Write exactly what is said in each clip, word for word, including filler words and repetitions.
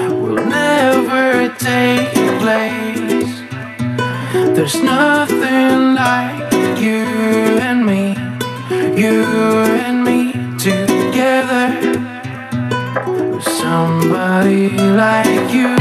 will never take your place. There's nothing like you and me, you and me together with somebody like you.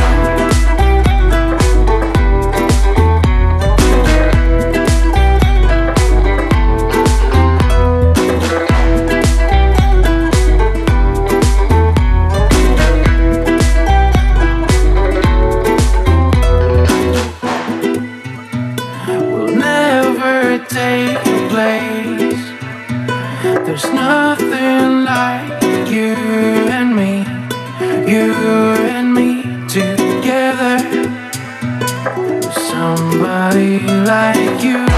Take your place. There's nothing like you and me, you and me together with somebody like you.